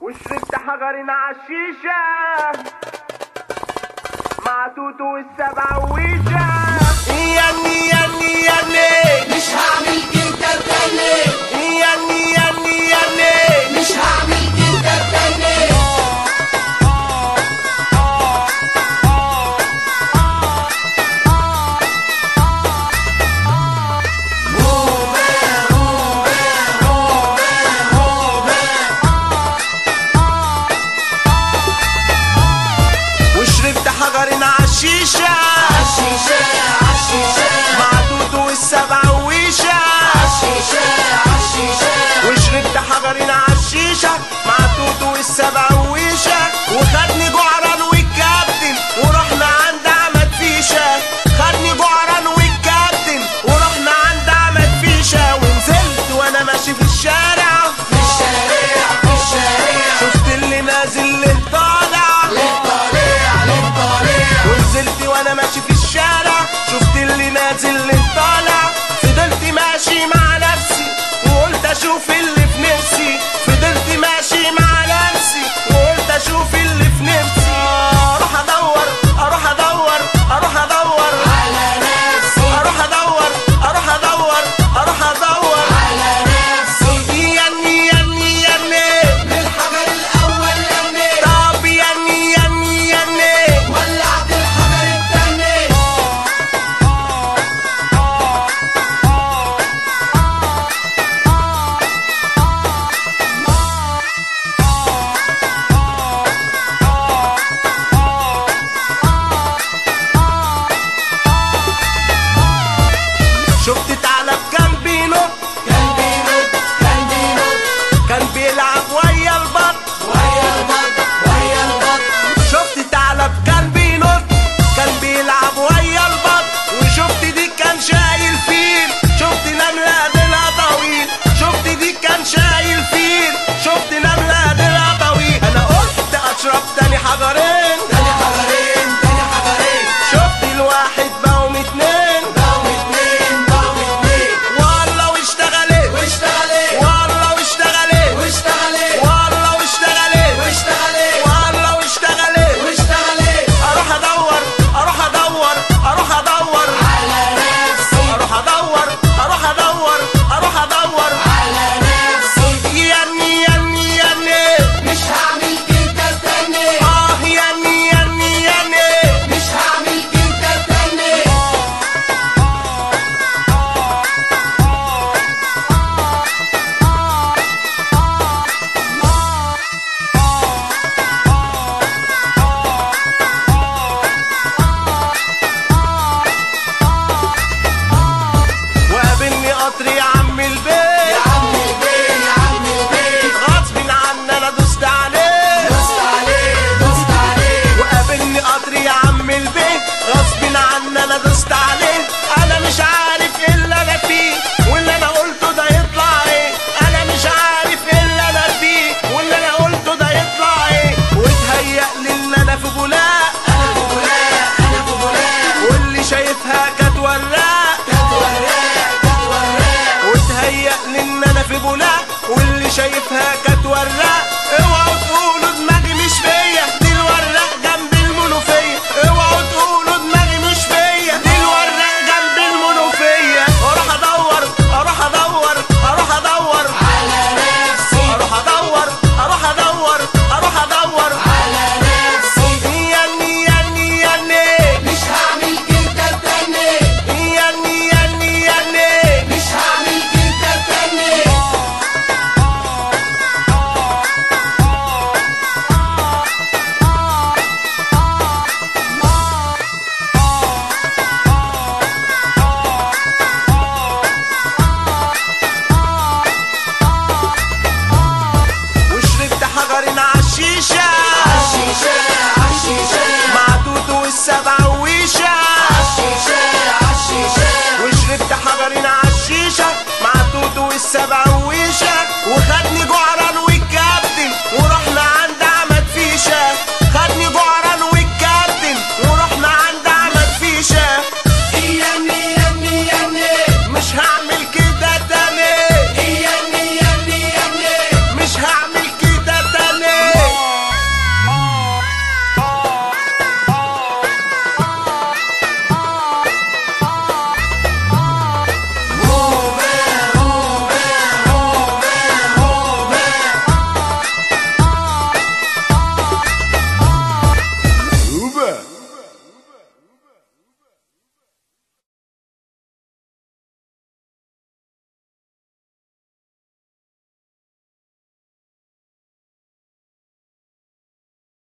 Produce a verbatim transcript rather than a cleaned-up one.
وشربت حجرين عالشيشة مع توتو والسبع ويشة. ياني ياني ياني مش هعمل كده تاني. ياني ياني ياني مش هعمل كده تاني. وشربت حجرين عالشيشة عالشيشة عالشيشة مع توتو والسبع ويشة. عالشيشة عالشيشة وشربت حجرين عالشيشة مع توتو والسبع ويشة. وخدني جعران والكابتن ورحنا عند عمد فيشة. خدني جعران والكابتن ورحنا عند عمد فيشة. ونزلت وانا ماشي في الشارع في الشارع في الشارع شفت اللي نازل اللي طالع للطريق للطريق. ونزلت وانا ماشي في الشارع شفت اللي نازل اللي طالع. فضلت ماشي مع نفسي وقلت اشوف اللي في نفسي. فضلت ماشي مع نفسي وقلت اشوف اللي في نفسي. اروح ادور اروح ادور اروح ادور على نفسي اروح ادور اروح ادور اروح ادور على نفسي. ياني ياني ياني من الحجر الأول لميت طب ياني ياني ياني ولعت الحجر التاني. شفت ثعلب كان بينط كان بينط كان بينط كان بيلعب ويا البط. ويا البط ويا البط. شفت ثعلب كان بينط كان بيلعب ويا البط. وشفت دي كان شايل فيل. شفت نملة ديلها طويل. شفت دي كان شايل فيل. شفت نملة ديلها طويل. انا قلت اشرب تاني حجرين. تاني حجرين تاني حجرين. شفت الواحد بقوا اتنين. بقوا اتنين بقوا اتنين. والله واشتغلت واشتغلت والله واشتغلت واشتغلت والله واشتغلت واشتغلت والله واشتغلت. واشتغلت اروح ادور اروح ادور اروح ادور على نفسي اروح ادور اروح ادور اروح ادور على نفسي. ياني ياني ياني مش هعمل كده تاني. اه ياني ياني ياني مش هعمل كده تاني. وقابلني قطر يا عم يا البيت. عم البيت يا عم البيت. غصب عني انا دوست عليه. دوست عليه دوست عليه. وقابلني قطر يا عم البيت. غصب عني انا دوست عليه. انا مش عارف ايه اللي انا فيه واللي انا قلته ده يطلع ايه. انا مش عارف ايه اللي انا فيه واللي انا قلته ده يطلع ايه. واتهيأ لي ان انا في بولاق. أنا في بولاق أنا في بولاق. واللي شايفها كانت وراق. كانت وراق كانت وراق. واتهيأ لي ان انا في بولاق. واللي شايفها كانت وراق. اوعوا تقولوا دماغي مش فيا دي الوراق جنب المنوفية. اوعوا تقولوا دماغي مش فيا دي الوراق جنب المنوفية. اروح ادور اروح ادور اروح ادور على نفسي اروح ادور اروح ادور اروح ادور على نفسي. ياني ياني ياني مش هعمل كده تاني. ياني ياني ياني مش هعمل كده تاني. وشربت حجرين عالشيشة عالشيشة عالشيشة مع توتو والسبع ويشة. عالشيشة عالشيشة. وشربت حجرين عالشيشة مع توتو والسبع ويشة. وخدني جوع